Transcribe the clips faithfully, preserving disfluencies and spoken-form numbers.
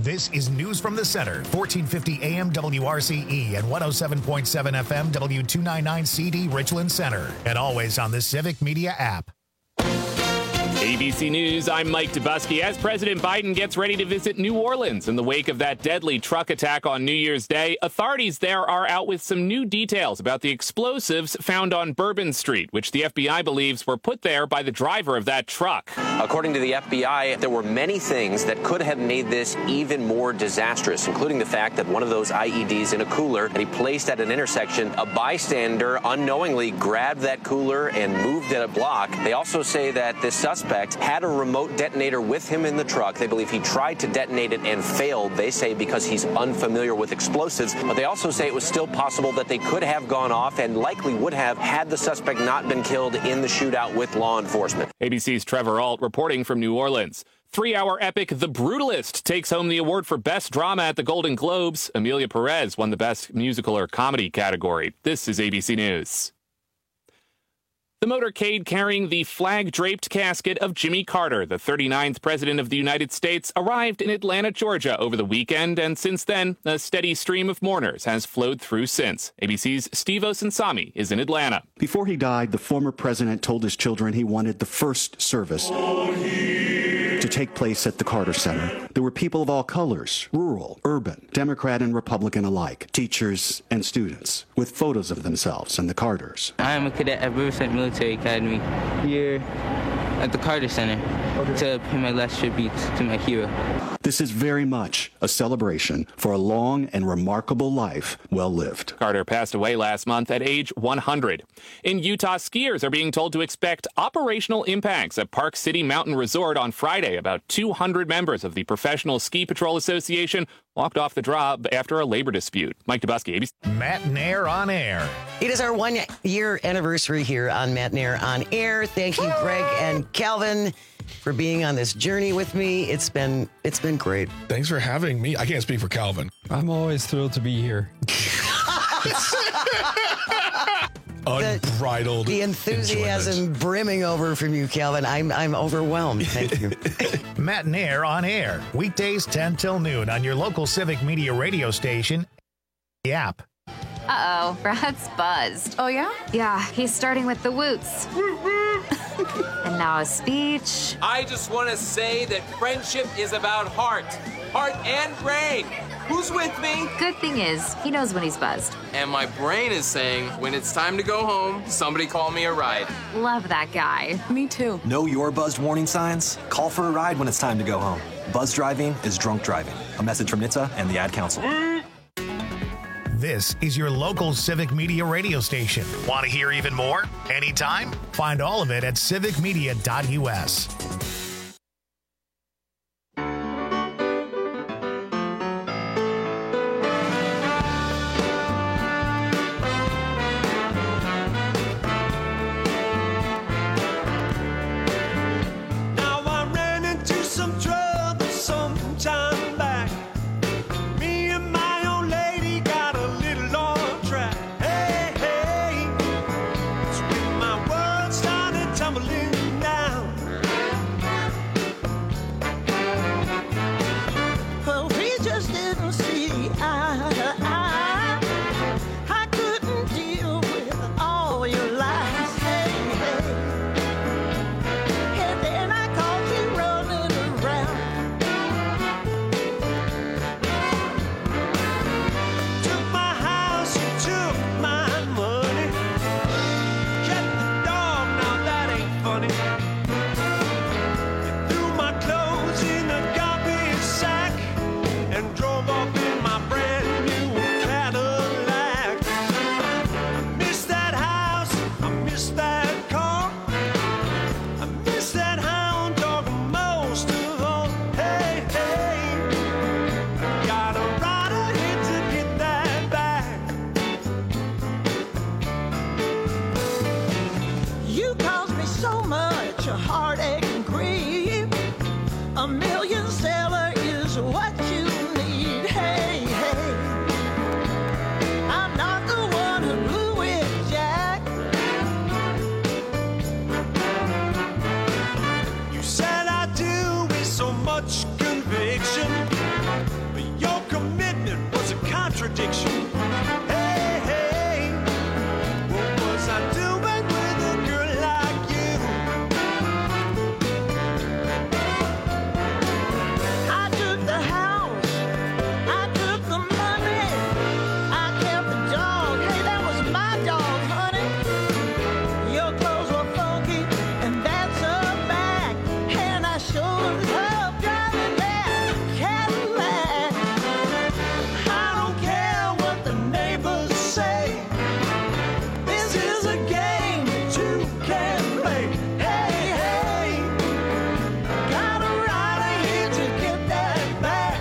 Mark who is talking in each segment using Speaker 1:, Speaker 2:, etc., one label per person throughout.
Speaker 1: This is News from the Center, fourteen fifty A M W R C E and one oh seven point seven F M W two ninety-nine C D Richland Center, and always on the Civic Media app.
Speaker 2: A B C News, I'm Mike Dubusky. As President Biden gets ready to visit New Orleans in the wake of that deadly truck attack on New Year's Day, authorities there are out with some new details about the explosives found on Bourbon Street, which the F B I believes were put there by the driver of that truck.
Speaker 3: According to the F B I, there were many things that could have made this even more disastrous, including the fact that one of those I E Ds in a cooler that he placed at an intersection, a bystander unknowingly grabbed that cooler and moved it a block. They also say that this suspect had a remote detonator with him in the truck. They believe he tried to detonate it and failed, they say, because he's unfamiliar with explosives. But they also say it was still possible that they could have gone off and likely would have had the suspect not been killed in the shootout with law enforcement.
Speaker 2: A B C's Trevor Ault reporting from New Orleans. Three-hour epic The Brutalist takes home the award for Best Drama at the Golden Globes. Emilia Perez won the Best Musical or Comedy category. This is A B C News. The motorcade carrying the flag-draped casket of Jimmy Carter, the thirty-ninth President of the United States, arrived in Atlanta, Georgia over the weekend, and since then, a steady stream of mourners has flowed through since. A B C's Steve Osunsami is in Atlanta.
Speaker 4: Before he died, the former president told his children he wanted the first service to take place at the Carter Center. There were people of all colors, rural, urban, Democrat and Republican alike, teachers and students, with photos of themselves and the Carters.
Speaker 5: I am a cadet at Riverside Military Academy here at the Carter Center to pay my last tribute to my hero.
Speaker 4: This is very much a celebration for a long and remarkable life well lived.
Speaker 2: Carter passed away last month at age one hundred. In Utah, skiers are being told to expect operational impacts at Park City Mountain Resort on Friday. About two hundred members of the Professional Ski Patrol Association walked off the job after a labor dispute. Mike Dubusky, A B C.
Speaker 1: Matt and Air on Air.
Speaker 6: It is our one-year anniversary here on Matt and Air on Air. Thank you, Greg and Calvin, for being on this journey with me. It's been it's been great.
Speaker 7: Thanks for having me. I can't speak for Calvin.
Speaker 8: I'm always thrilled to be here.
Speaker 7: Unbridled
Speaker 6: The, the enthusiasm
Speaker 7: enjoyment.
Speaker 6: brimming over from you, Calvin. I'm I'm overwhelmed. Thank you.
Speaker 1: Matt and Air on Air. Weekdays ten till noon on your local Civic Media radio station. The app.
Speaker 9: Uh-oh, Brad's buzzed.
Speaker 10: Oh, yeah?
Speaker 9: Yeah, he's starting with the woots. And now a speech.
Speaker 11: I just want to say that friendship is about heart. Heart and brain. Who's with me?
Speaker 9: Good thing is, he knows when he's buzzed.
Speaker 11: And my brain is saying, when it's time to go home, somebody call me a ride.
Speaker 9: Love that guy.
Speaker 10: Me too.
Speaker 12: Know your buzzed warning signs? Call for a ride when it's time to go home. Buzz driving is drunk driving. A message from N H T S A and the Ad Council.
Speaker 1: This is your local Civic Media radio station. Want to hear even more? Anytime? Find all of it at civic media dot U S.
Speaker 10: contradiction. Hey, hey, what was I doing with a girl like you?
Speaker 13: I took the house, I took the money, I kept the dog. Hey, that was my dog, honey. Your clothes were funky, and that's a fact. And I sure love driving that Cadillac. I don't care what the neighbors say. This is a game that you can play. Hey, hey, got a rider here to get that back.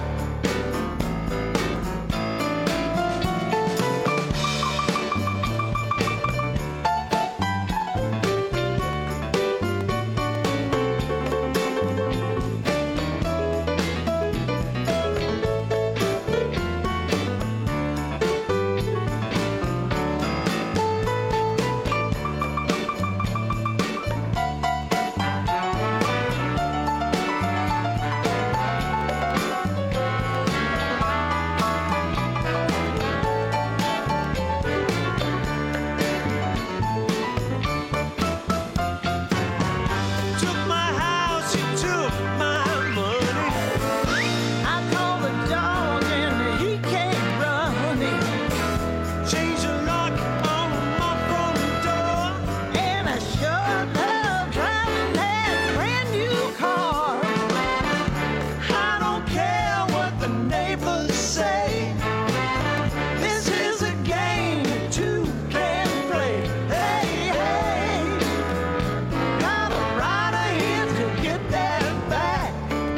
Speaker 13: Took my house, you took my money. I called the dog and he came running. Changed the lock on my front door, and I sure love driving that brand new car. I don't care what the neighbors say. This is a game that two can play. Hey, hey, got a rider here to get that back.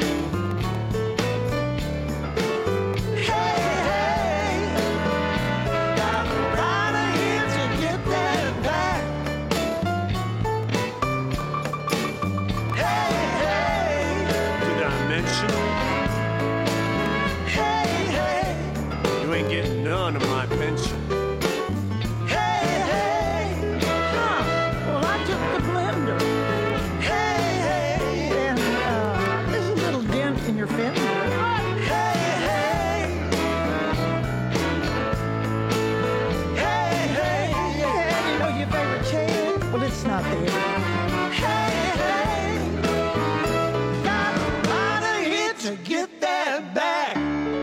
Speaker 13: Hey, hey, got a rider here to get that back. Hey, hey, did I mention? Hey, hey, you ain't getting none of my pension. Hey, hey, huh, well I took the blender. Hey, hey, and uh, there's a little dent in your fender. Hey, hey, hey, hey, yeah, you know your favorite chain? Well, it's not there. Hey, hey, got a rider here to get that back.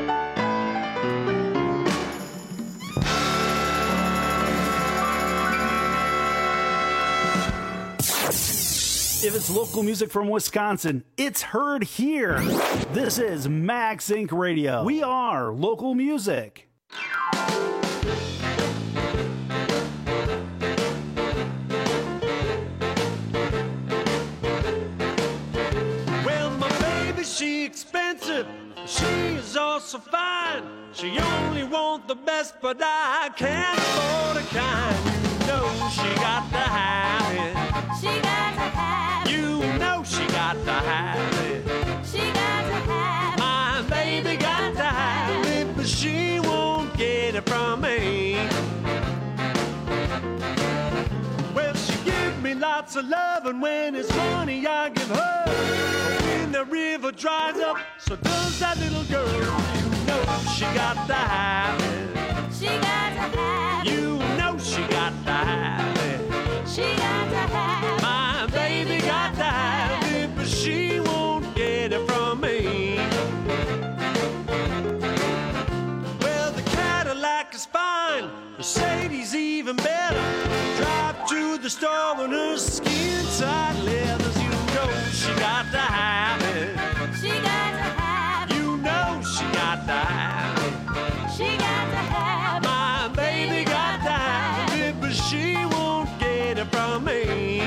Speaker 14: If it's local music from Wisconsin, it's heard here. This is Max Inc Radio. We are local music.
Speaker 10: Well, my baby, she expensive. She is also fine. She only want the best, but I can't afford a kind. You know she got to have it.
Speaker 13: She got to have it.
Speaker 10: You know she got to have it.
Speaker 13: She got to have it.
Speaker 10: My baby got to have it, but she won't get it from me. Well, she give me lots of love, and when it's money I give her. But when the river dries up, so does that little girl. You know she got to have it.
Speaker 13: She got to have it.
Speaker 10: You know she got to have it.
Speaker 13: She got to have it.
Speaker 10: My baby got to have it, but she won't get it from me. Well, the Cadillac is fine, Mercedes even better. Drive to the store when her skin tight leathers. You know she got to have it.
Speaker 13: She got to have it.
Speaker 10: You know she got to have it.
Speaker 13: She got to have it.
Speaker 10: My baby got to have it, but she won't get it from me.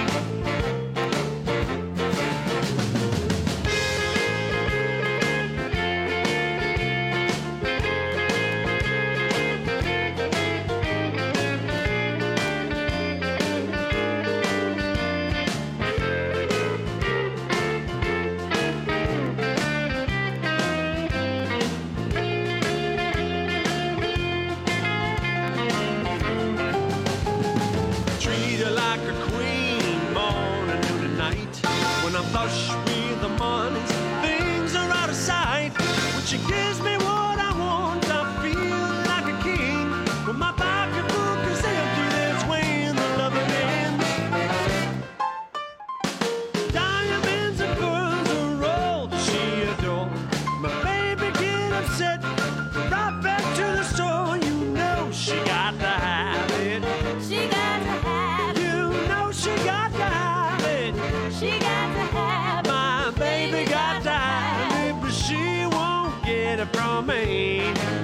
Speaker 10: from me.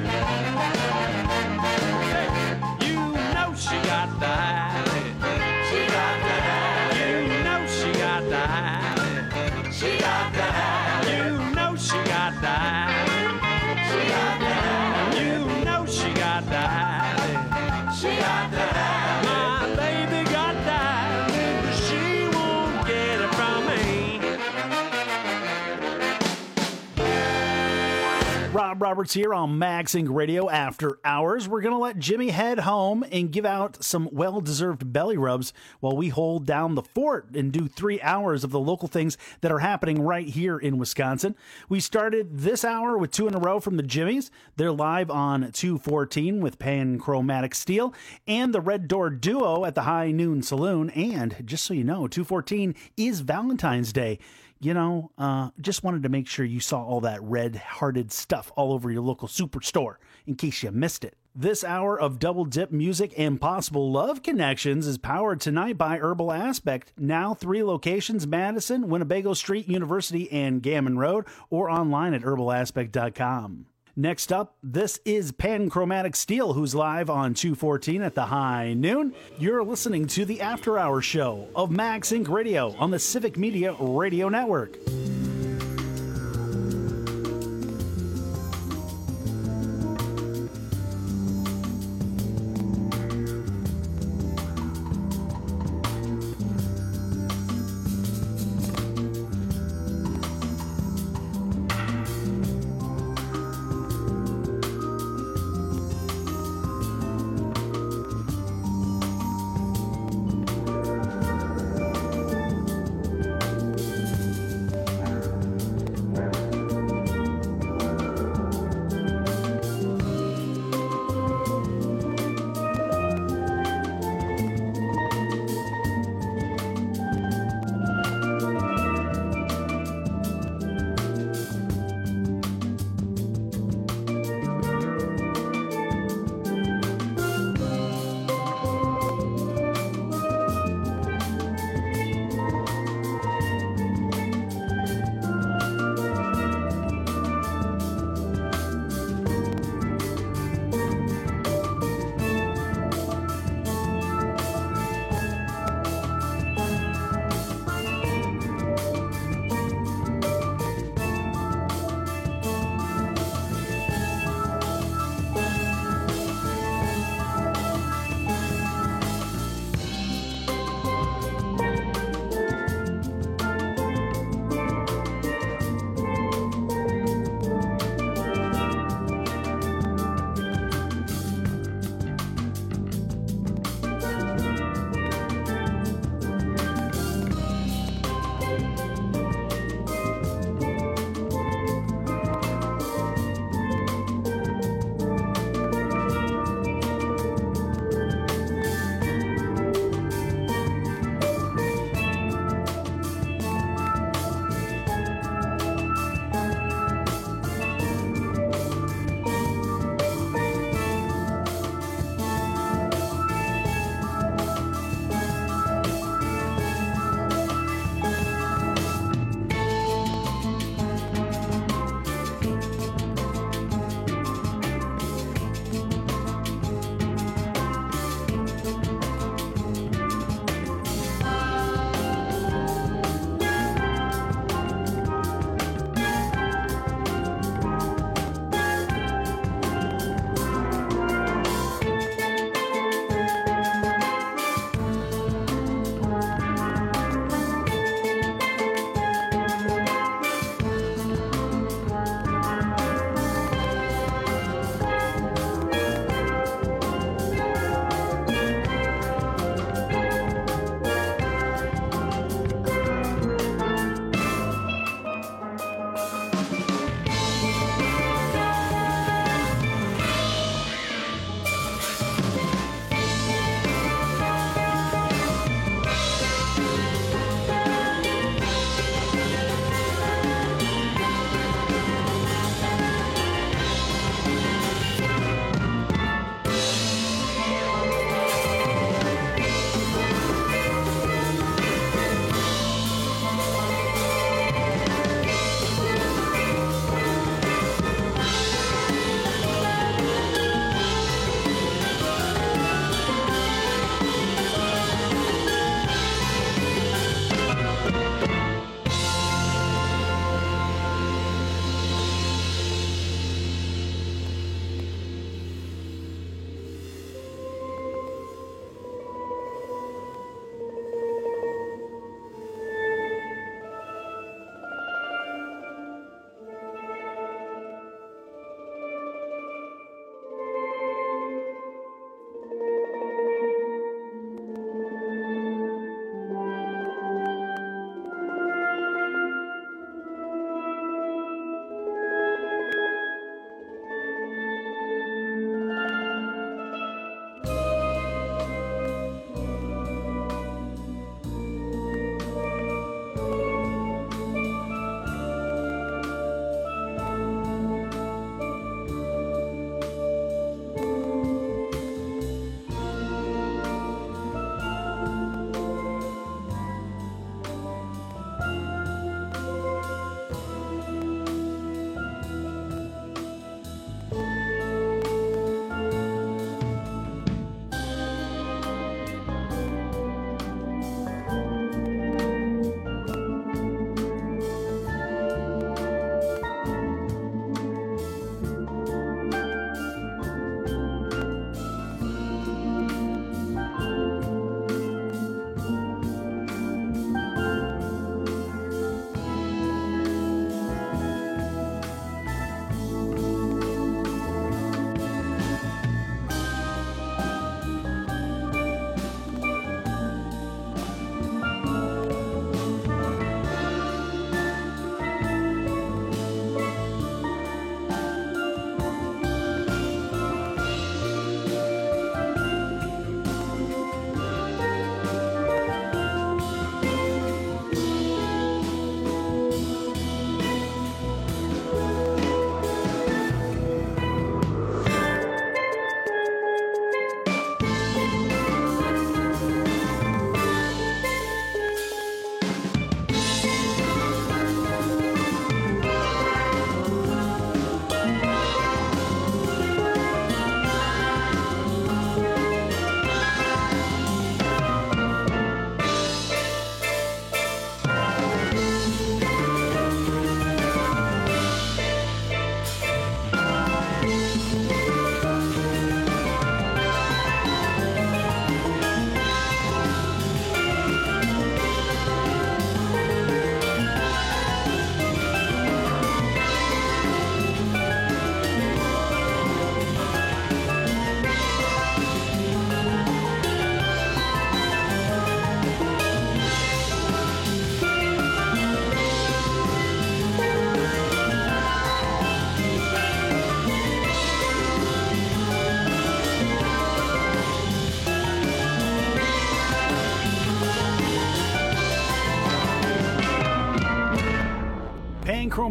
Speaker 10: Hey, you know she got that. She got that. You know she got that. She got that. You know she got that. She got that. You know she got that. She got that. My baby got that. But she won't get it from me.
Speaker 14: Rob Roberts here on Max Inc Radio After Hours. We're going to let Jimmy head home and give out some well-deserved belly rubs while we hold down the fort and do three hours of the local things that are happening right here in Wisconsin. We started this hour with two in a row from the Jimmies. They're live on two fourteen with Panchromatic Steel and the Red Door Duo at the High Noon Saloon. And just so you know, two fourteen is Valentine's Day. You know, uh, just wanted to make sure you saw all that red-hearted stuff all over your local superstore in case you missed it. This hour of Double Dip music and possible love connections is powered tonight by Herbal Aspect. Now three locations: Madison, Winnebago Street, University, and Gammon Road, or online at herbal aspect dot com. Next up, this is Panchromatic Steel, who's live on two fourteen at the High Noon. You're listening to the After Hours show of Max Inc Radio on the Civic Media Radio Network.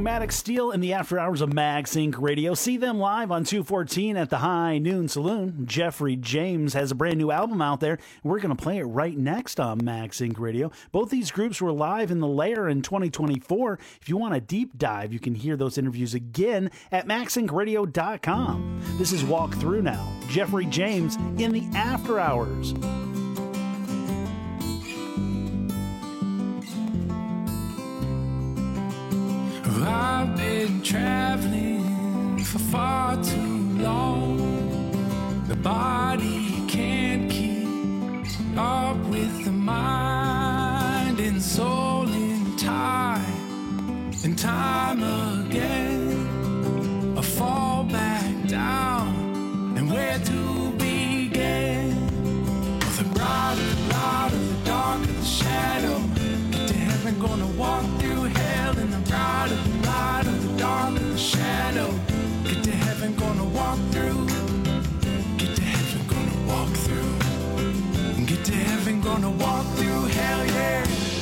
Speaker 14: Maddox Steele in the after hours of MagSync Radio. See them live on two fourteen at the High Noon Saloon. Jeffrey James has a brand new album out there. We're going to play it right next on MagSync Radio. Both these groups were live in the Lair in twenty twenty-four. If you want a deep dive, you can hear those interviews again at mag sync radio dot com. This is Walk Through Now. Jeffrey James in the after hours.
Speaker 15: I've been traveling for far too long. The body can't keep up with the mind and soul in time and time again. I fall back down, and where to begin? The brighter the light, of the dark of the shadow. Get to heaven, gonna walk through hell in the bright of the light, of the dark of the shadow. Get to heaven, gonna walk through. Get to heaven, gonna walk through. Get to heaven, gonna walk through hell, yeah.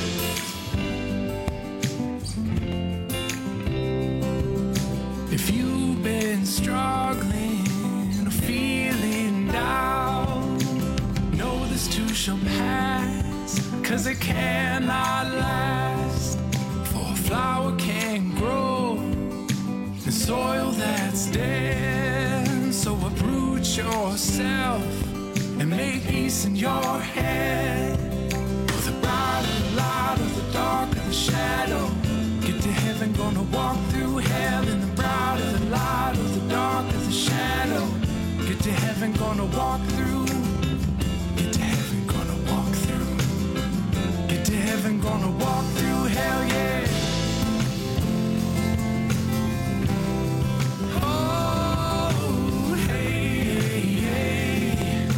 Speaker 15: If you've been struggling or feeling down, know this too shall pass, 'cause it cannot last. For a flower can't grow in soil that's dead. So uproot yourself and make peace in your head. For the bright of the light, of the dark of the shadow. Get to heaven, gonna walk through hell in the bright of the light, of the dark of the shadow. Get to heaven, gonna walk through. Get to heaven, gonna walk through. Get to heaven, gonna walk through hell, yeah. Oh, hey, hey.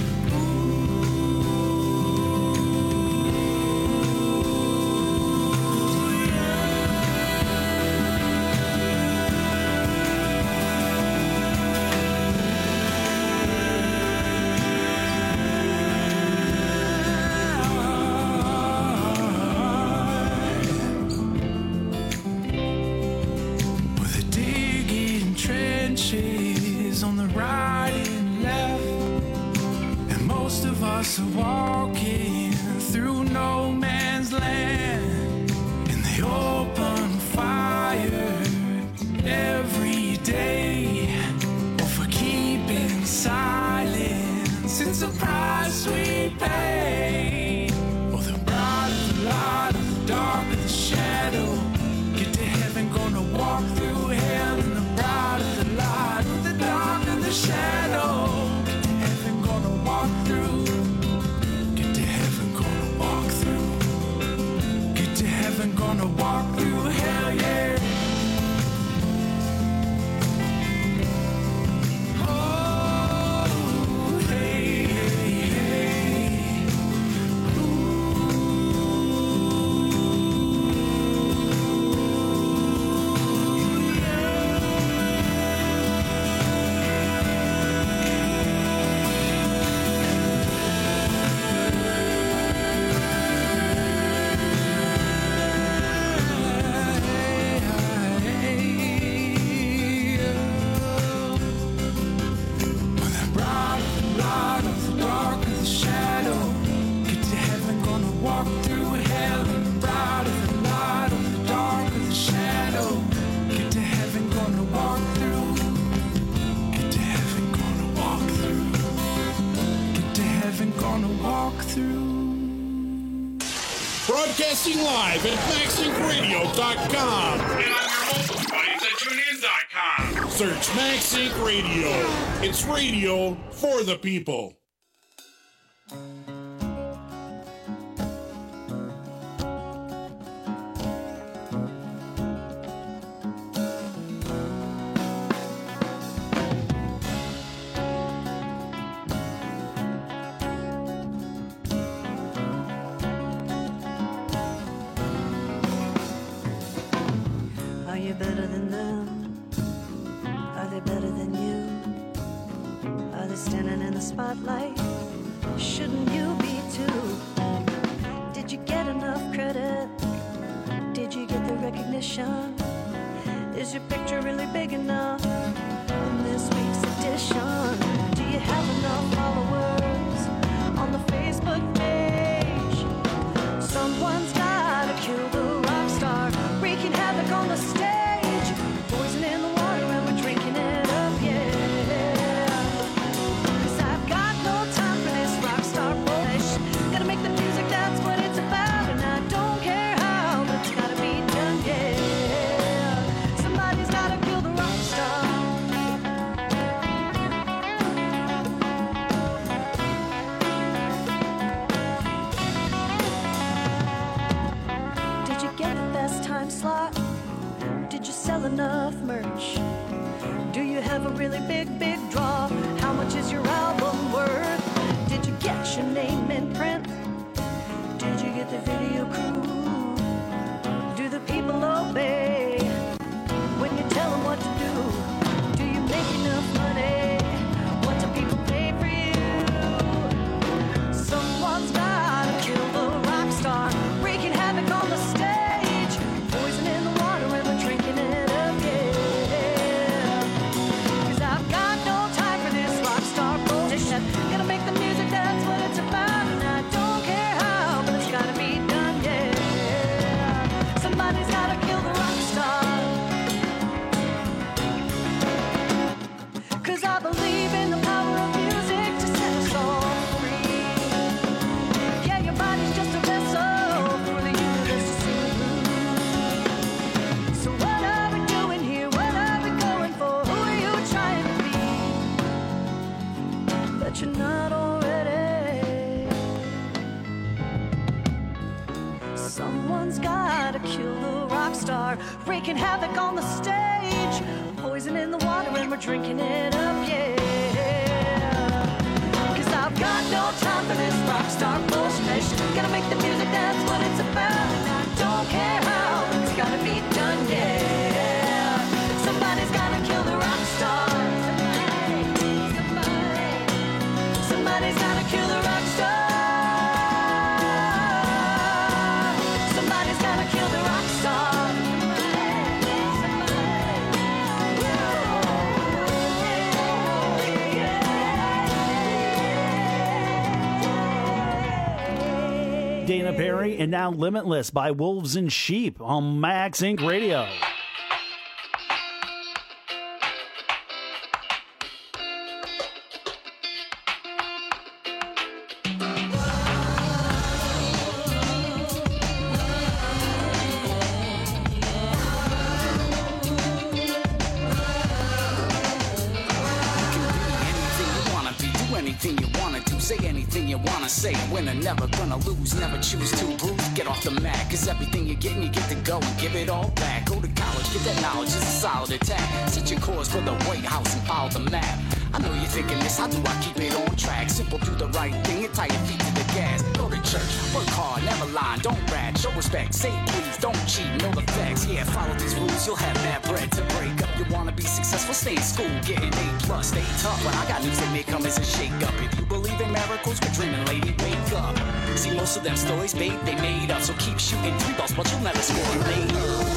Speaker 15: On the right and left, and most of us are walking through no man's land. And they open fire every day, or for keeping silence. It's a price we pay. Oh, the bright of the light, of the dark of the shadow. Get to heaven, gonna walk through hell in the bright of the light, of the dark of the shadow. Get to heaven, gonna walk through. Get to heaven, gonna walk through. Get to heaven, gonna walk through hell, yeah. Oh, hey, hey, hey.
Speaker 16: Broadcasting live at mag sync radio dot com.
Speaker 17: And on your mobile device at tune in dot com.
Speaker 16: Search MagSync Radio. It's radio for the people.
Speaker 18: Better than them? Are they better than you? Are they standing in the spotlight? Shouldn't you be too? Did you get enough credit? Did you get the recognition? Is your picture really big enough in this week's edition? Do you have enough followers on the Facebook page? Someone's gotta kill the rock star, wreaking havoc on the stage, poison in the water and we're drinking it up, yeah. 'Cause I've got no time for this rock star bullshit. Gotta make the music, that's what it's about, and I don't care how, but it's gotta be done, yeah. Somebody's gotta kill the rock star. Did you get the best time slot? Did you sell enough merch? Do you have a really big, big draw? How much is your album worth? Did you get your name in print? Did you get the video crew? Do the people obey when you tell them what to do? Do you make enough money? What do people pay for you? Someone's gotta kill the rock star, wreaking havoc on the stage, poison in the water and we're drinking it up, yeah. 'Cause I've got no time for this rock star bullshit. Gotta make the music, that's what it's about, and I don't care how, but it's gotta be done, yeah. Somebody's gotta kill the rock star. 'Cause I believe in the power of music to set us all free. Yeah, your body's just a vessel for the universe to see through. So what are we doing here? What are we going for? Who are you trying to be? But you're not already. Someone's gotta kill the rock star, wreaking havoc on the stage, poison in the water and we're drinking it up, yeah. 'Cause I've got no time for this rock star bullshit. Gotta make the music, that's what it's about, and I don't care how, it's gotta be done, yeah. Somebody's gotta kill the rock star. Somebody, somebody, somebody's gotta kill the rock star. Somebody's gotta kill the rock star.
Speaker 14: Dana Perry, and now Limitless by Wolves and Sheep on Max Inc Radio.
Speaker 19: Anything you wanna do, say anything you wanna say. Winner, never gonna lose, never choose to bruise. Get off the mat, cause everything you're getting, you get to go and give it all back. Go to college, get that knowledge, it's a solid attack. Set your course for the White House and follow the map. I know you're thinking this, how do I keep it on track? Simple, do the right thing and tie your feet to the gas. Go to church, work hard, never lie, don't rat, show respect, say please, don't cheat, know the facts. Yeah, follow these rules, you'll have that bread to break up. You wanna be successful, stay in school, get an A plus, stay tough. But I got news that may come as a shake up. If you believe in miracles, quit dreaming, lady, wake up. See, most of them stories, babe, they made up. So keep shooting three balls, but you'll never score a lane.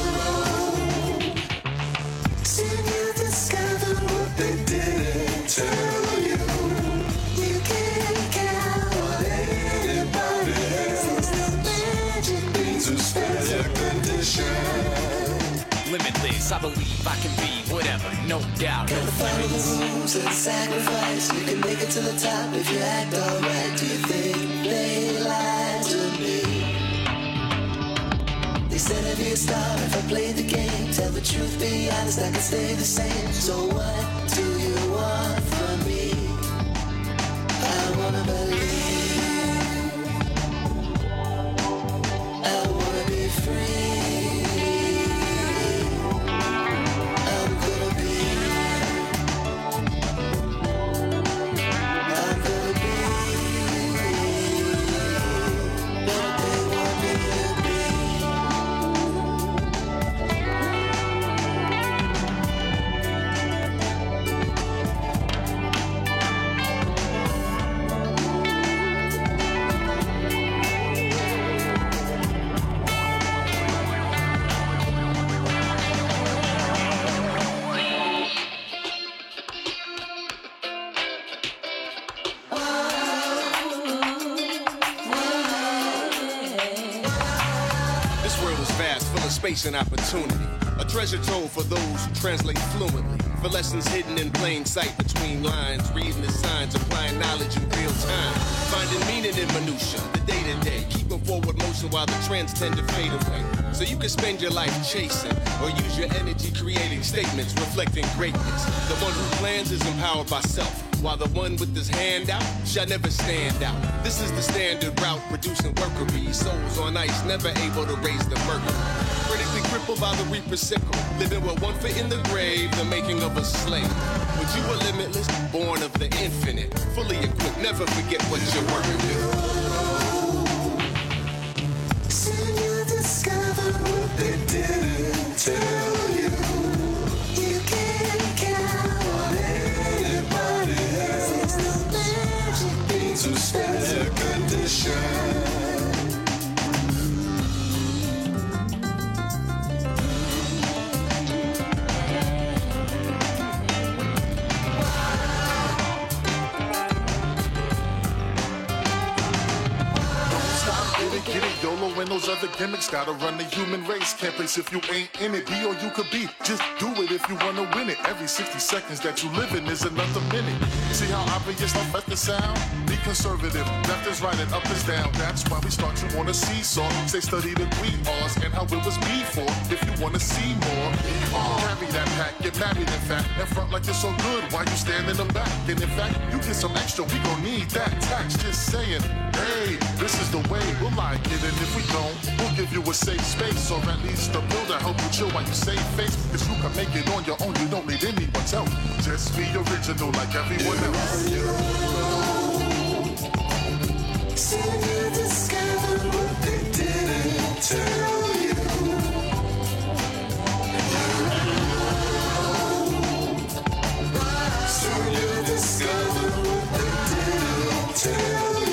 Speaker 13: Soon you'll discover what they didn't tell you. You can't count on anybody else. Magic beans who spare your condition.
Speaker 19: Limitless, I believe I can be whatever, no doubt.
Speaker 13: Gotta follow the rules and sacrifice. You can make it to the top if you act alright. Do you think they lied to me? They said I'd be a star if I played the game. Tell the truth, be honest, I can stay the same. So what do you want from me? I wanna believe. I wanna be free.
Speaker 20: space and opportunity. A treasure trove for those who translate fluently. For lessons hidden in plain sight between lines. Reading the signs, applying knowledge in real time. Finding meaning in minutia, the day-to-day. Keeping forward motion while the trends tend to fade away. So you can spend your life chasing, or use your energy creating statements reflecting greatness. The one who plans is empowered by self, while the one with his hand out shall never stand out. This is the standard route, producing worker bees. Souls on ice, never able to raise the mercury. Critically crippled by the reaper's sickle, living with one foot in the grave, the making of a slave. But you are limitless, born of the infinite, fully equipped, never forget what you're working with.
Speaker 13: Soon you'll discover what they didn't tell you. You can't count on anybody else. The magic beats who spend their condition.
Speaker 16: And those other gimmicks gotta run the human race. Can't place if you ain't in it. Be all you could be. Just do it if you wanna win it. Every sixty seconds that you live in is another minute. See how obvious I'm left to sound? Be conservative. Left is right and up is down. That's why we start you on a seesaw. Say study the three R's and how it was before. If you wanna see more, carry that pack. Get married in fact. And front like you're so good while you stand in the back. And in fact, you get some extra. We gon' need that tax. Just saying, hey, this is the way. We'll like it. And if we don't, we'll give you a safe space, or at least a builder help you chill while you save face. Cause you can make it on your own, you don't need anyone's help. Just be original like everyone else.
Speaker 13: Soon you'll discover what they didn't tell you. Soon you'll discover what they didn't tell you.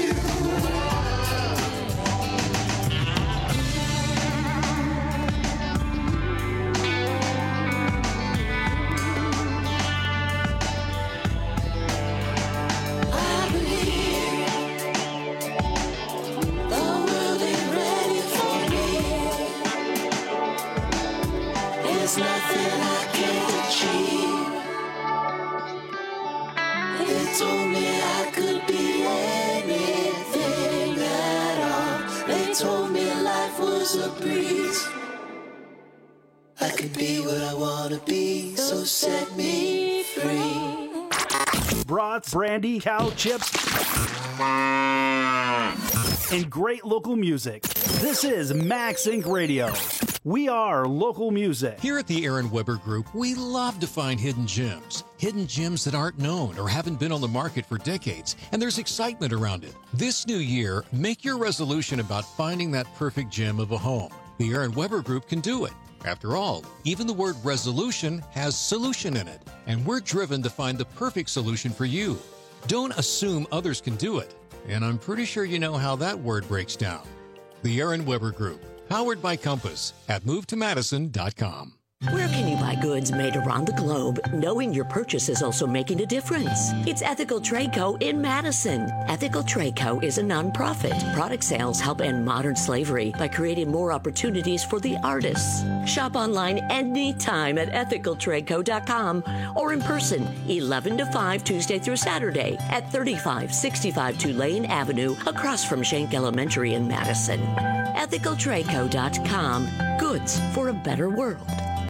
Speaker 13: A breeze. I could be what I wanna be, so set me free.
Speaker 14: Brats, brandy, cow chips, and great local music. This is Max Incorporated. Radio. We are local music.
Speaker 21: Here at the Aaron Weber Group, we love to find hidden gems. Hidden gems that aren't known or haven't been on the market for decades, and there's excitement around it. This new year, make your resolution about finding that perfect gem of a home. The Aaron Weber Group can do it. After all, even the word resolution has solution in it, and we're driven to find the perfect solution for you. Don't assume others can do it, and I'm pretty sure you know how that word breaks down. The Aaron Weber Group, powered by Compass at move to madison dot com.
Speaker 22: Where can you buy goods made around the globe, knowing your purchase is also making a difference? It's Ethical Trade Co. in Madison. Ethical Trade Co. is a nonprofit. Product sales help end modern slavery by creating more opportunities for the artists. Shop online anytime at ethical trade co dot com or in person eleven to five Tuesday through Saturday at thirty-five sixty-five Tulane Avenue across from Schenck Elementary in Madison. ethical trade co dot com. Goods for a better world.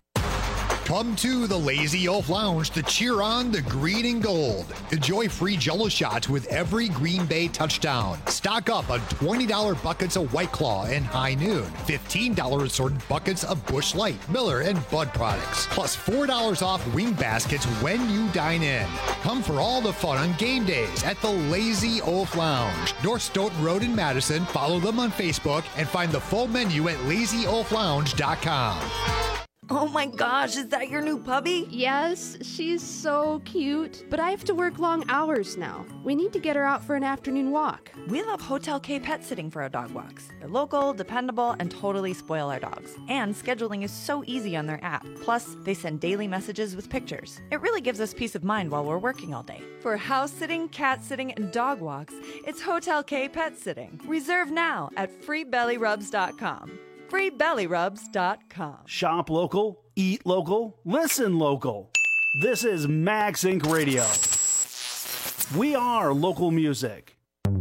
Speaker 1: Come to the Lazy Oaf Lounge to cheer on the green and gold. Enjoy free Jell-O shots with every Green Bay touchdown. Stock up on twenty dollars buckets of White Claw and High Noon. fifteen dollars assorted buckets of Busch Light, Miller, and Bud products. Plus four dollars off wing baskets when you dine in. Come for all the fun on game days at the Lazy Oaf Lounge. North Stoughton Road in Madison. Follow them on Facebook and find the full menu at lazy oaf lounge dot com.
Speaker 23: Oh my gosh, is that your new puppy?
Speaker 24: Yes, she's so cute. But I have to work long hours now. We need to get her out for an afternoon walk.
Speaker 23: We love Hotel K Pet Sitting for our dog walks. They're local, dependable, and totally spoil our dogs. And scheduling is so easy on their app. Plus, they send daily messages with pictures. It really gives us peace of mind while we're working all day. For house sitting, cat sitting, and dog walks, it's Hotel K Pet Sitting. Reserve now at free belly rubs dot com. free belly rubs dot com.
Speaker 14: Shop local, eat local, listen local. This is Max Incorporated. Radio. We are local music.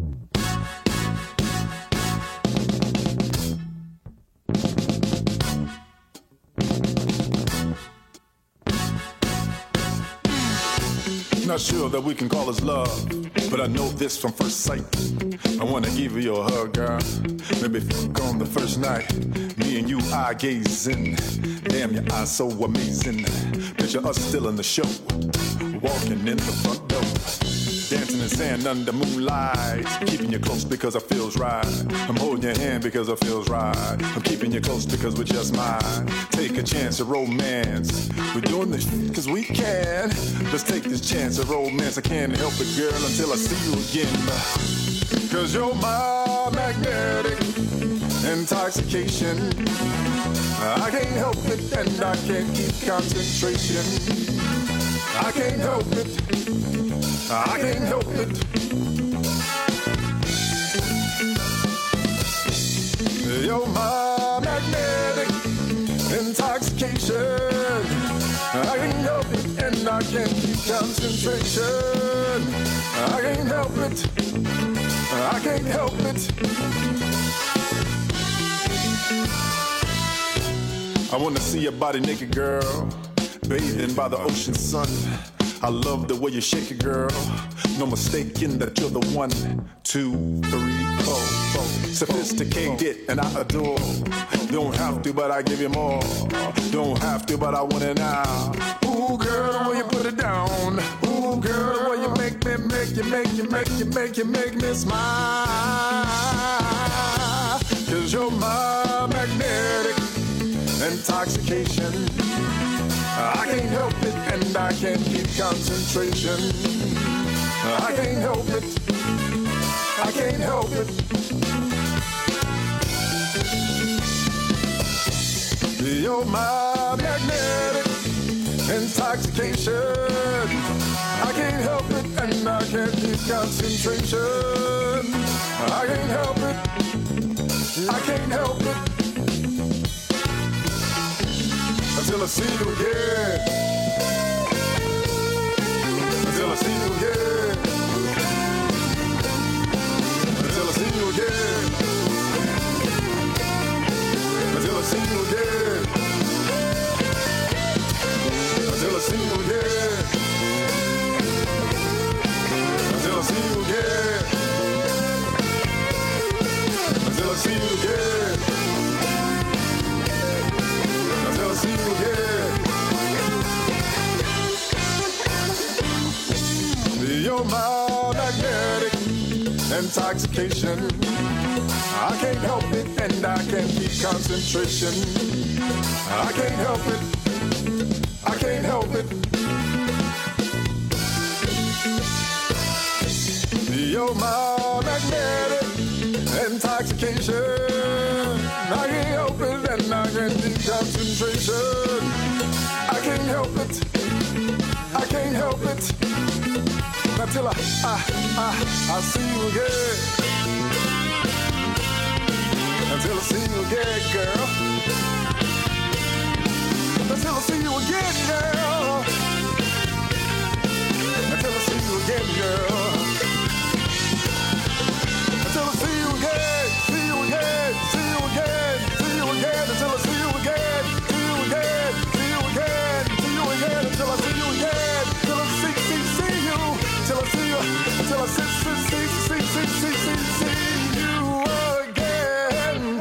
Speaker 16: Not sure that we can call this love, but I know this from first sight. I wanna give you a hug, girl. Maybe fuck on the first night. Me and you eye gazing. Damn, your eyes so amazing. Picture us still in the show, walking in the front door, dancing in sand under moonlight. Keeping you close because it feels right. I'm holding your hand because it feels right. I'm keeping you close because we're just mine. Take a chance of romance. We're doing this because we can. Let's take this chance of romance. I can't help it, girl, until I see you again. Cause you're my magnetic intoxication. I can't help it and I can't keep concentration. I can't help it. I can't help it. You're my magnetic intoxication. I can't help it and I can't keep concentration. I can't help it. I can't help it. I wanna see your body naked, girl, bathing by the ocean sun. I love the way you shake it, girl. No mistaking that you're the one. Two, three, four, four. Sophisticated and I adore. Don't have to, but I give you more. Don't have to, but I want it now. Ooh, girl, the way you put it down. Ooh, girl, the way you make me, make you, make you, make you, make you, make me smile. Cause you're my magnetic intoxication. I can't help it and I can't keep concentration. I can't help it. I can't help it. You're my magnetic intoxication. I can't help it and I can't keep concentration. I can't help it. I can't help it. Until I see you again. Until I see you again. Until I see you again. Until I see you again. Until I see you again. Until I see you again. Until I see you again. Until I see you again. You're my magnetic intoxication. I can't help it and I can't keep concentration. I can't help it. I can't help it. You're my magnetic intoxication. I can't help it and I can't keep concentration. I can't help it. I can't help it. Not till I, I, I, I see you again. Until I see you again, girl. Until I see you again, girl. Until I see you again, girl. Until I see you again, see you again, see you again, see you again. Until I see you again, see you again, see you again, see you again. Until I see you again, till I see, see, see you. Till I see you, till I see, see, see, see, see, see, see, see you again.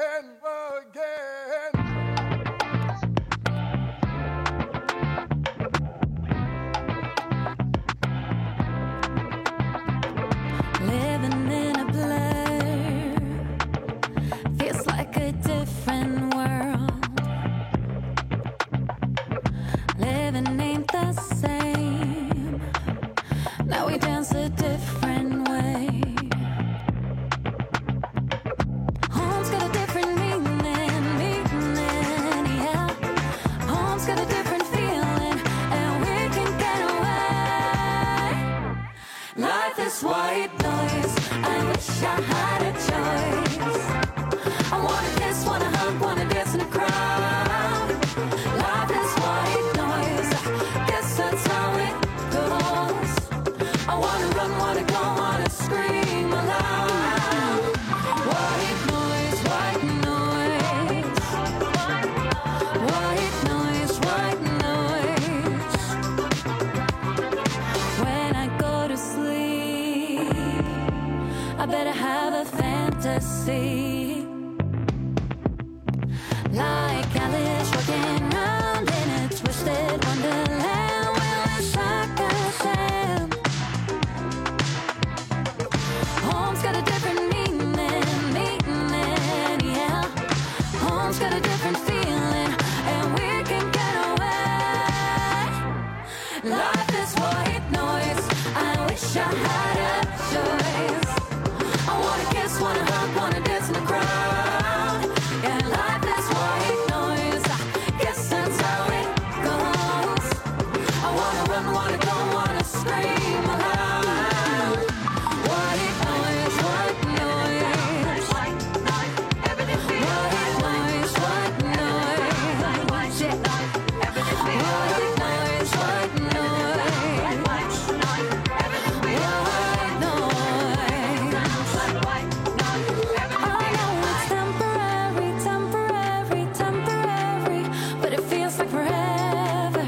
Speaker 18: Living in a blur feels like a different world. Living ain't the same. Now we dance a different way. Home's got a different meaning, meaning, yeah. Home's got a different feeling, and we can get away. Life is white noise. I wish I had a choice. I wanna kiss, wanna hug, wanna dance in a crowd. Life is white noise. Guess that's how it goes. I wanna run, wanna go, wanna scream aloud. White noise, white noise. White noise, white noise. When I go to sleep, I better have a fantasy. Like Alice walking round in a twisted wonderland. We'll wish like a sham. Home's got a different meaning, meaning, yeah. Home's got a different feeling, and we can get away. Life is white noise. I wish I had a choice. I wanna kiss, wanna hug, wanna dance in the crowd. Yeah, life is white noise. Guess that's how it goes. I wanna run, wanna go, wanna scream aloud. White noise, white noise. White noise, everything feels white noise, white noise. White noise, everything feels white noise, white noise. White noise, everything feels white noise. White noise, everything feels. I know it's temporary, temporary, temporary, but it feels like forever.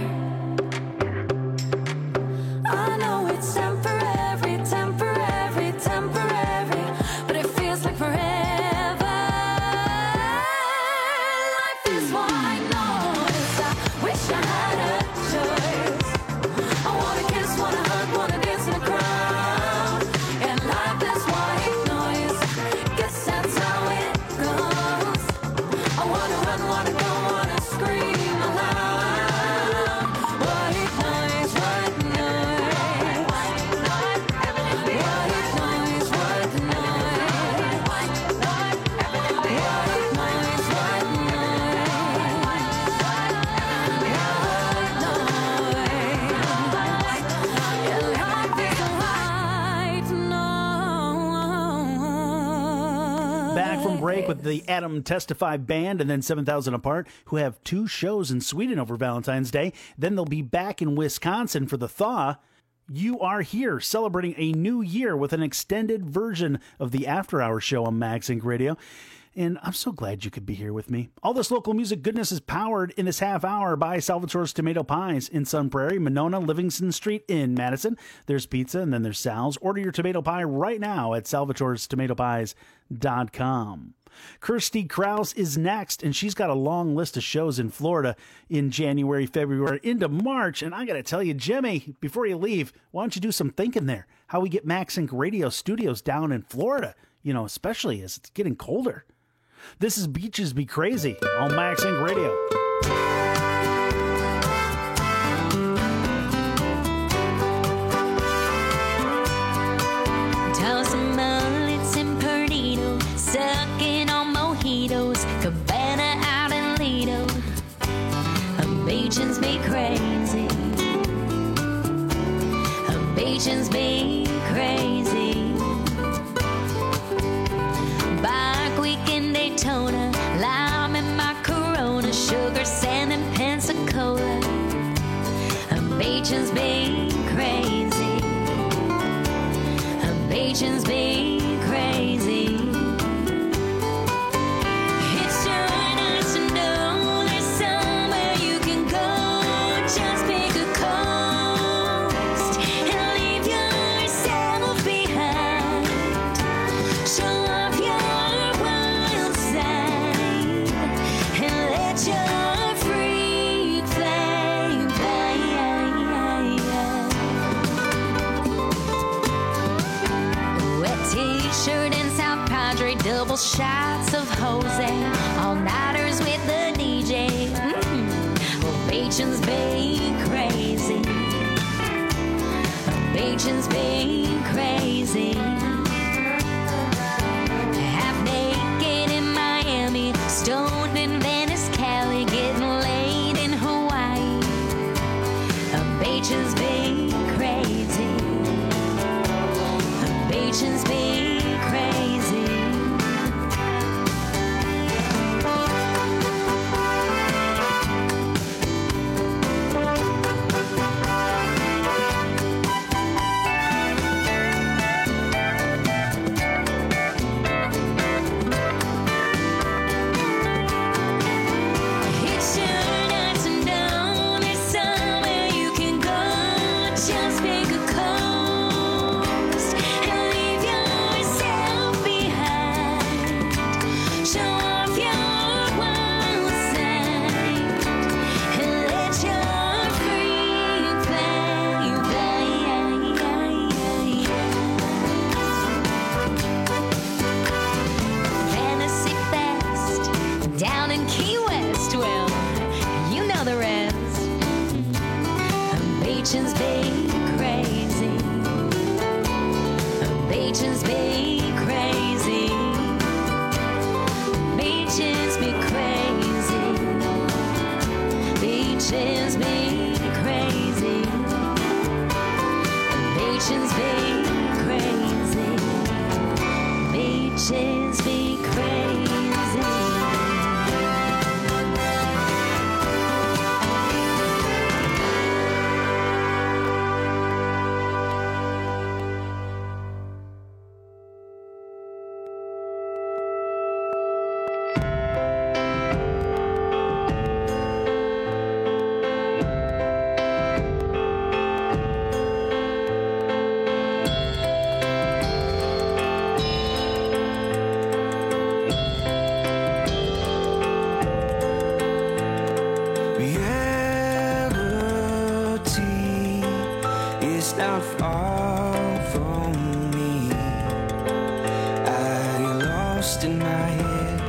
Speaker 18: I know it's temporary, temporary, temporary, but it feels like forever. Life is white noise. I wish I had a choice. I wanna kiss, wanna hug, wanna dance in a crowd. And life is white noise. Guess that's how it goes. I wanna run, wanna go, wanna scream aloud. White noise, white noise. White noise, everything feels white noise, white noise. White noise, everything feels white noise, white noise. White
Speaker 14: Back from break with the Adam Testify Band and then seven thousand Apart, who have two shows in Sweden over Valentine's Day. Then they'll be back in Wisconsin for the Thaw. You are here celebrating a new year with an extended version of the After Hours show on MaxInc Radio. And I'm so glad you could be here with me. All this local music goodness is powered in this half hour by Salvatore's Tomato Pies in Sun Prairie, Monona, Livingston Street in Madison. There's pizza and then there's Sal's. Order your tomato pie right now at salvatores tomato pies dot com. Kirsty Krause is next, and she's got a long list of shows in Florida in January, February, into March. And I got to tell you, Jimmy, before you leave, why don't you do some thinking there? How we get MaxInc Radio studios down in Florida, you know, especially as it's getting colder. This is Beaches Be Crazy on MaxInc Radio.
Speaker 18: Toss some mullets and Perdido, sucking on mojitos, Cabana out in Lido. Beaches be crazy. Beaches be crazy. Bike week in Daytona, lime in my Corona, sugar, sand, and Pensacola. Beaches be crazy. Beaches be crazy. It's so nice to know there's somewhere you can go. Just pick a coast and leave yourself behind. Show off your wild side and let your freak flame fly. Wet t-shirt and South Padre, double shots of Jose, all-nighters with the D J. Mm. Well, Beaches be crazy. Beaches be crazy. Half naked in Miami, stoned in Venice, Cali, getting laid in Hawaii. Beaches be crazy. Beaches be crazy. Beaches be crazy. Beaches be crazy.
Speaker 2: Reality is not far from me. I get lost in my head.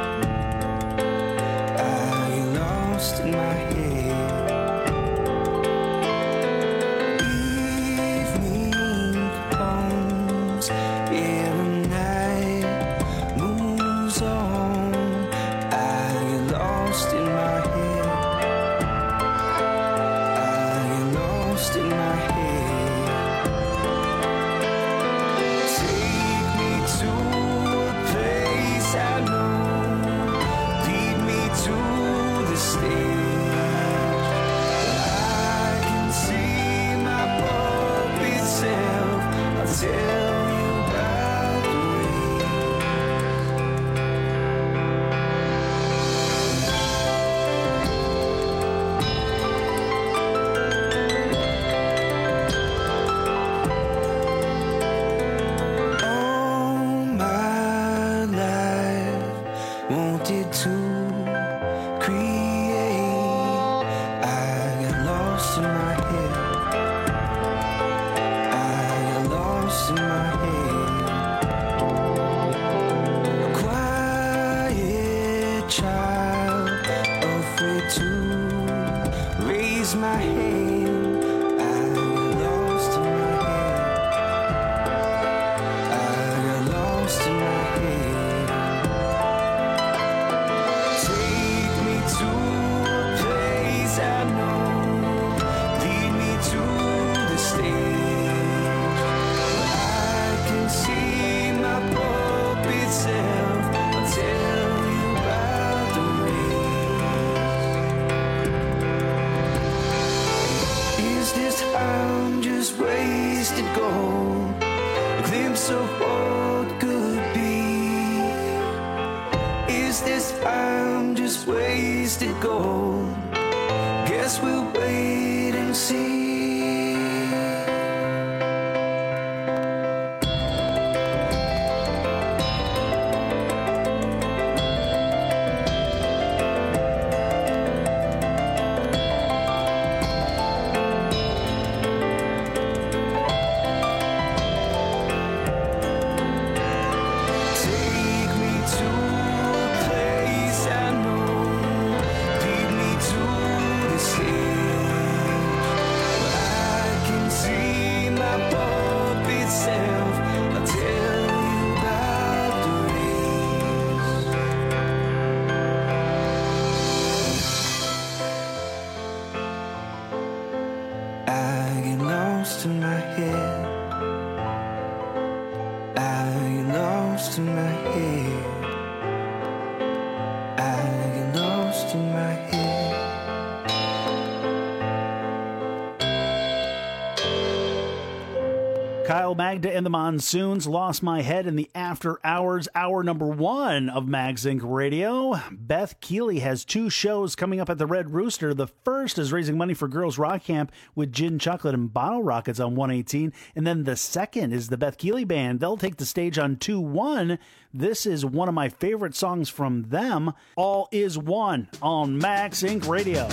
Speaker 2: I get lost in my head. Evening comes, yeah, the night moves on. I get lost in my head. Lost in my head. Take me to a place I know. Lead me to the stage. I can see my puppet self. I'll tell you about the wanted to create. I got lost in my head. I got lost in my head. A quiet child, afraid to raise my hand. I got lost in my head. I got lost in my head. I'm just wasted gold, a glimpse of what could be. Is this I'm just wasted gold? Guess we'll wait and see. I get lost in my head. I get lost in my head. I get lost in my head.
Speaker 14: Kyle Magda and the Monsoons, Lost My Head in the After Hours, hour number one of Mags Incorporated. Radio. Beth Keeley has two shows coming up at the Red Rooster. The first is raising money for Girls Rock Camp with Gin Chocolate and Bottle Rockets on one eighteen. And then the second is the Beth Keeley Band. They'll take the stage on two one. This is one of my favorite songs from them, All Is One, on Mags Incorporated. Radio.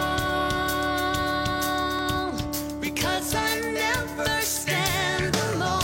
Speaker 18: Because I never stand alone.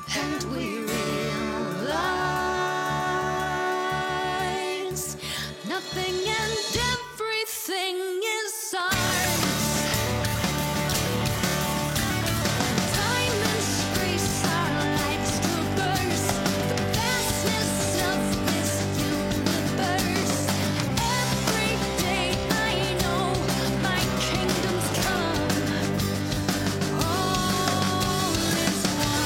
Speaker 18: and we realize nothing and everything is ours. Time and space are like strawberries, the vastness of this universe. Every day I know my kingdom's come. All is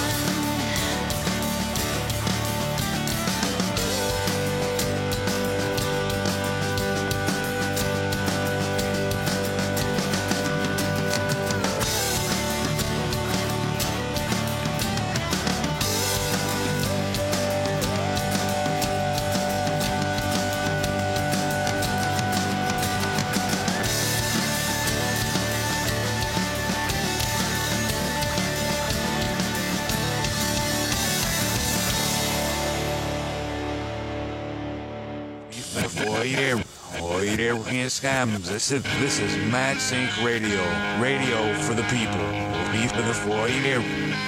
Speaker 3: Oi there, oi there, can't scams. This is this is Mad Sync Radio, radio for the people. Be for the oi there.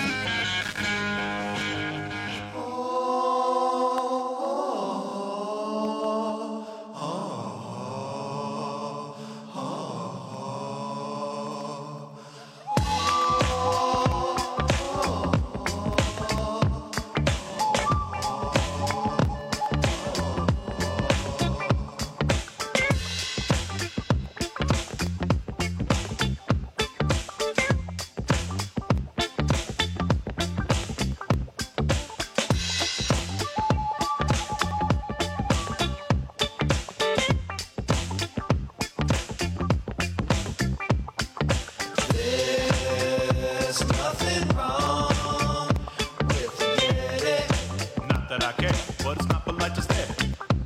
Speaker 13: There's nothing wrong with it.
Speaker 4: Not that I care, but it's not polite to stare.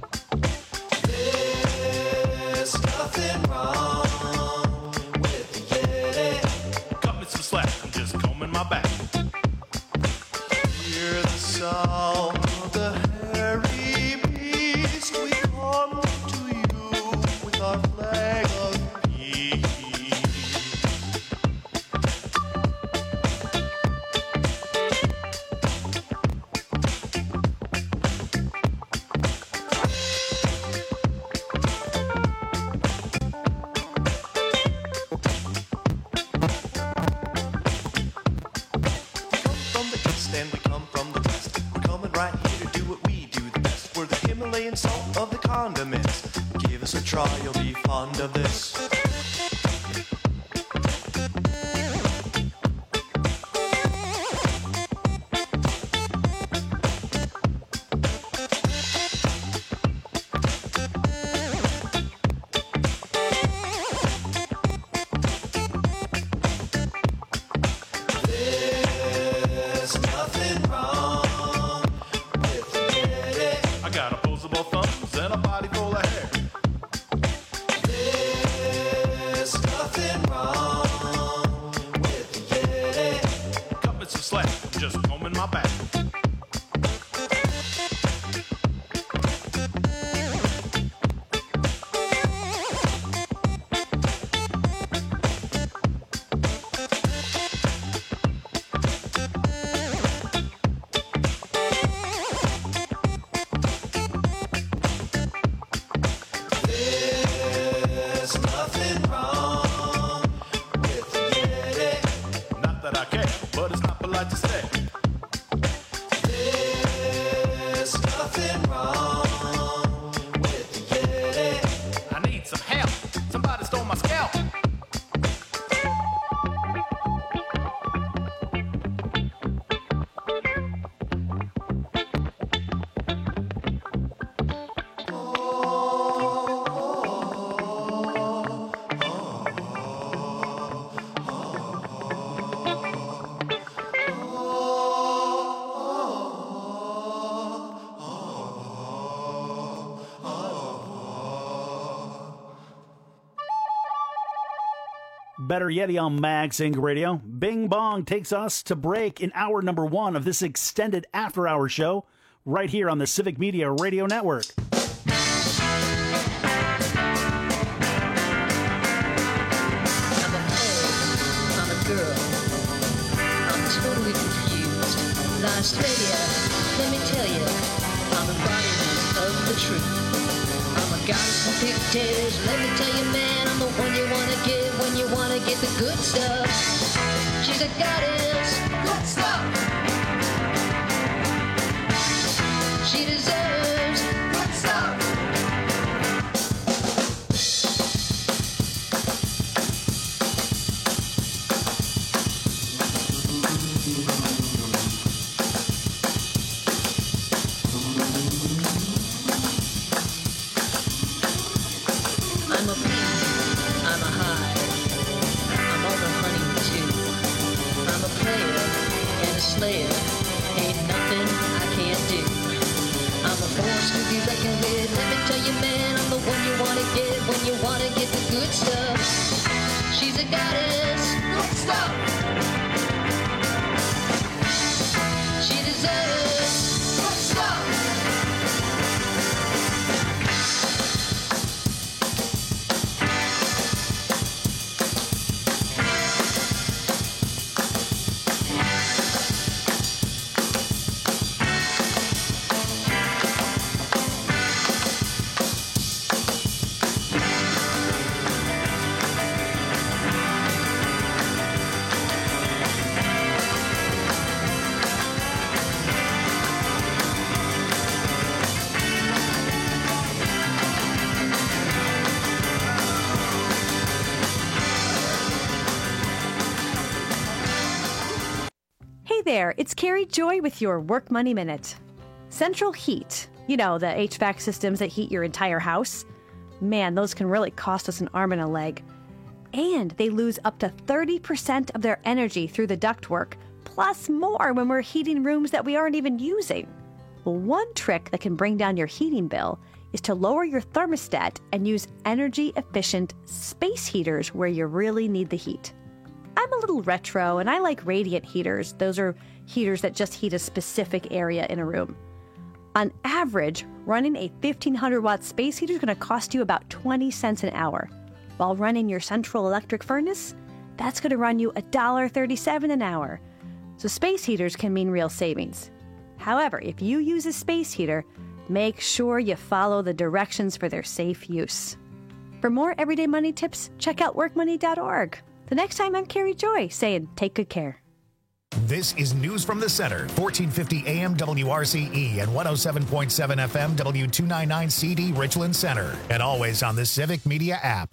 Speaker 13: There's nothing wrong with it.
Speaker 4: Cut me some slack, I'm just combing my back.
Speaker 13: Hear the sound of the hairy beast. We come to you with our flag of peace. From the east and we come from the west. We're coming right here to do what we do the best. We're the Himalayan salt of the condiments. Give us a try, you'll be fond of this. There's nothing wrong with it.
Speaker 4: I got opposable thumbs and a body full of hair.
Speaker 13: There's nothing wrong with it.
Speaker 4: Cut me some slack, I'm just combing my back.
Speaker 13: There's nothing wrong with it.
Speaker 4: Not that I care, but it's not polite to stare.
Speaker 13: There's nothing wrong with it.
Speaker 4: I need some help. Somebody stole my scalp.
Speaker 14: Better Yeti on MagSync Radio. Bing Bong takes us to break in hour number one of this extended after-hour show right here on the Civic Media Radio Network.
Speaker 5: I'm a girl. I'm totally confused. I slay ya, let me tell ya, I'm embodiment of the truth. I'm a goddess in pigtails, let me tell you, man, I'm the one you wanna get when you wanna get the good stuff. She's a goddess, good stuff. She deserves good stuff. I'm a bee, I'm a hive, I'm all the honey too. I'm a player and a slayer, ain't nothing I can't do. I'm a force to be reckoned with, let me tell you, man, I'm the one you wanna get when you wanna get the good stuff. She's a goddess, good stuff. She deserves good stuff.
Speaker 6: Hey there, it's Carrie Joy with your Work Money Minute. Central heat, you know, the H V A C systems that heat your entire house. Man, those can really cost us an arm and a leg. And they lose up to thirty percent of their energy through the ductwork, plus more when we're heating rooms that we aren't even using. Well, one trick that can bring down your heating bill is to lower your thermostat and use energy-efficient space heaters where you really need the heat. I'm a little retro and I like radiant heaters. Those are heaters that just heat a specific area in a room. On average, running a fifteen hundred watt space heater is going to cost you about twenty cents an hour. While running your central electric furnace, that's going to run you one dollar and thirty-seven cents an hour. So space heaters can mean real savings. However, if you use a space heater, make sure you follow the directions for their safe use. For more everyday money tips, check out work money dot org. The next time, I'm Carrie Joy saying, take good care.
Speaker 7: This is News from the Center, fourteen fifty A M W R C E and one oh seven point seven F M W two ninety-nine C D Richland Center, and always on the Civic Media app.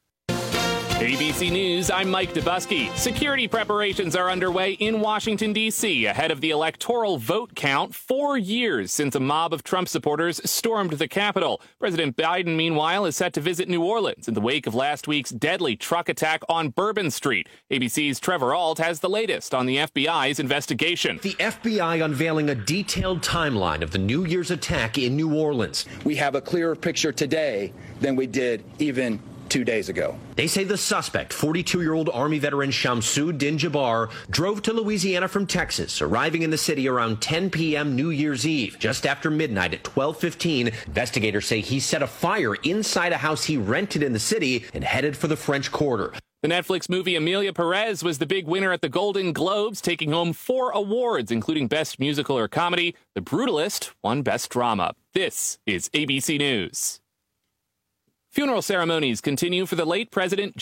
Speaker 8: A B C News, I'm Mike Dubusky. Security preparations are underway in Washington, D C ahead of the electoral vote count, four years since a mob of Trump supporters stormed the Capitol. President Biden, meanwhile, is set to visit New Orleans in the wake of last week's deadly truck attack on Bourbon Street. A B C's Trevor Ault has the latest on the F B I's investigation.
Speaker 25: The F B I unveiling a detailed timeline of the New Year's attack in New Orleans.
Speaker 26: We have a clearer picture today than we did even two days ago.
Speaker 25: They say the suspect, forty-two-year-old Army veteran Shamsud Din Jabbar, drove to Louisiana from Texas, arriving in the city around ten p m New Year's Eve. Just after midnight at twelve fifteen, investigators say he set a fire inside a house he rented in the city and headed for the French Quarter.
Speaker 8: The Netflix movie Emilia Perez was the big winner at the Golden Globes, taking home four awards, including Best Musical or Comedy. The Brutalist won Best Drama. This is A B C News. Funeral ceremonies continue for the late President